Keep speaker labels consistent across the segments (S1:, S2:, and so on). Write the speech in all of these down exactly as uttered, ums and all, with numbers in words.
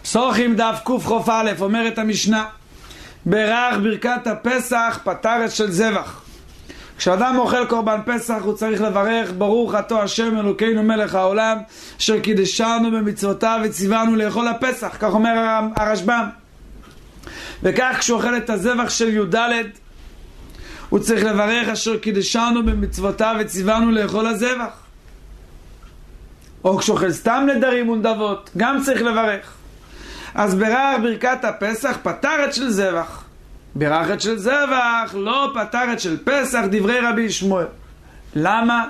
S1: פסוחים דף קוף חוף א', אומרת המשנה, ברך ברכת הפסח פטרת של זבח. כשאדם אוכל קורבן פסח הוא צריך לברך ברוך אתה השם אלוקינו מלך העולם אשר קידשנו במצוותיו וציוונו לאכול הפסח, כך אומר הרשב"ם. וכך כשהוא אוכל את הזבח של י"ד הוא צריך לברך אשר קידשנו במצוותיו וציוונו לאכול הזבח. או כשהוא אוכל סתם נדרים ונדבות גם צריך לברך. אז ברך ברכת הפסח פטרת של זבח, ברכת של זבח לא פטרת של פסח, דברי רבי ישמעאל. למה?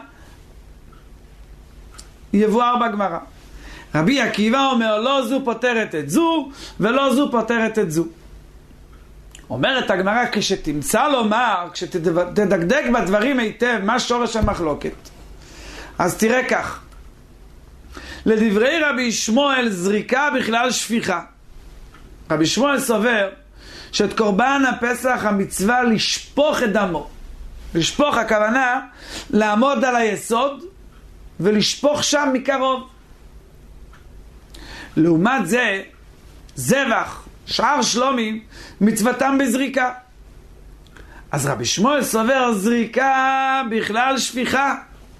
S1: יבואר בגמרא. רבי עקיבא אומר לא זו פותרת את זו ולא זו פותרת את זו. אומרת הגמרא, כשתמצא לומר, כשתדקדק בדברים היטב מה שורש המחלוקת, אז תראה כך, לדברי רבי ישמעאל זריקה בכלל שפיכה. רבי ישמעאל סובר שאת קורבן הפסח המצווה לשפוך את דמו. לשפוך הכוונה לעמוד על היסוד ולשפוך שם מקרוב. לעומת זה זבח שאר שלומים מצוותם בזריקה. אז רבי ישמעאל סובר זריקה בכלל שפיכה.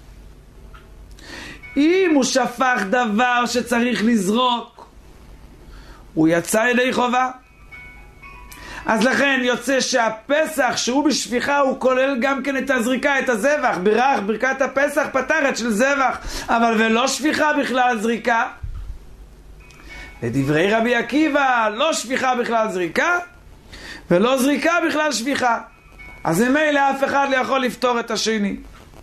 S1: אם הוא שפך דבר שצריך לזרוק הוא יצא ידי חובה. אז לכן יוצא שהפסח שהוא בשפיכה הוא כולל גם כן את הזריקה, את הזבח. ברך ברכת הפסח פטרת של זבח, אבל ולא שפיכה בכלל זריקה. לדברי רבי עקיבא לא שפיכה בכלל זריקה ולא זריקה בכלל שפיכה. אז ממילא אף אחד לא יכול לפתור את השני.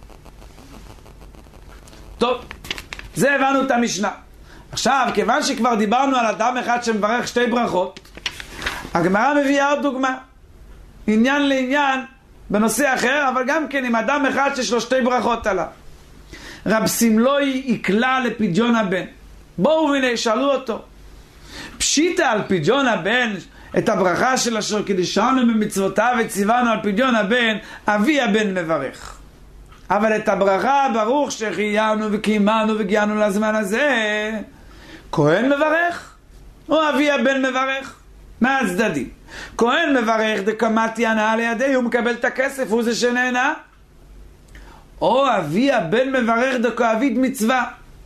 S1: טוב, זה הבנו את המשנה. עכשיו, כיוון שכבר דיברנו על אדם אחד שמברך שתי ברכות, הגמרא מביאה עוד דוגמה, עניין לעניין בנושא אחר, אבל גם כן עם אדם אחד שיש לו שתי ברכות עליו. רב סמלוי יקלה לפדיון הבן. בואו והנה שאלו אותו, פשיטה על פדיון הבן את הברכה של אשר קידשנו במצוותיו וציוונו על פדיון הבן, אבי הבן מברך. אבל את הברכה ברוך שהחיינו וקיימנו והגיענו לזמן הזה, כהן מברך או אבי הבן מברך? מה הצדדים? כהן מברך דקמת ינאה לידי, הוא מקבל את הכסף, הוא זה שנהנה. או אבי הבן מברך דכאביד מצווה.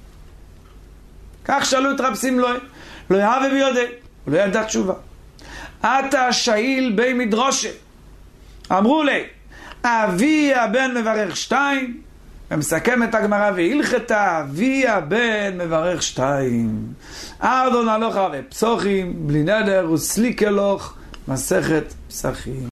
S1: כך שאלו את רב סמלוי, לא יהווה ביודע, הוא לא ידע תשובה. אתה שאיל בי מדרושה, אמרו לי אבי הבן מברך שתיים, ומסכם את הגמרא והלכתה אבי הבן מברך שתיים. ארדון הלוך הרי פסוחים בלי נדר וסליק אלוך מסכת פסחים.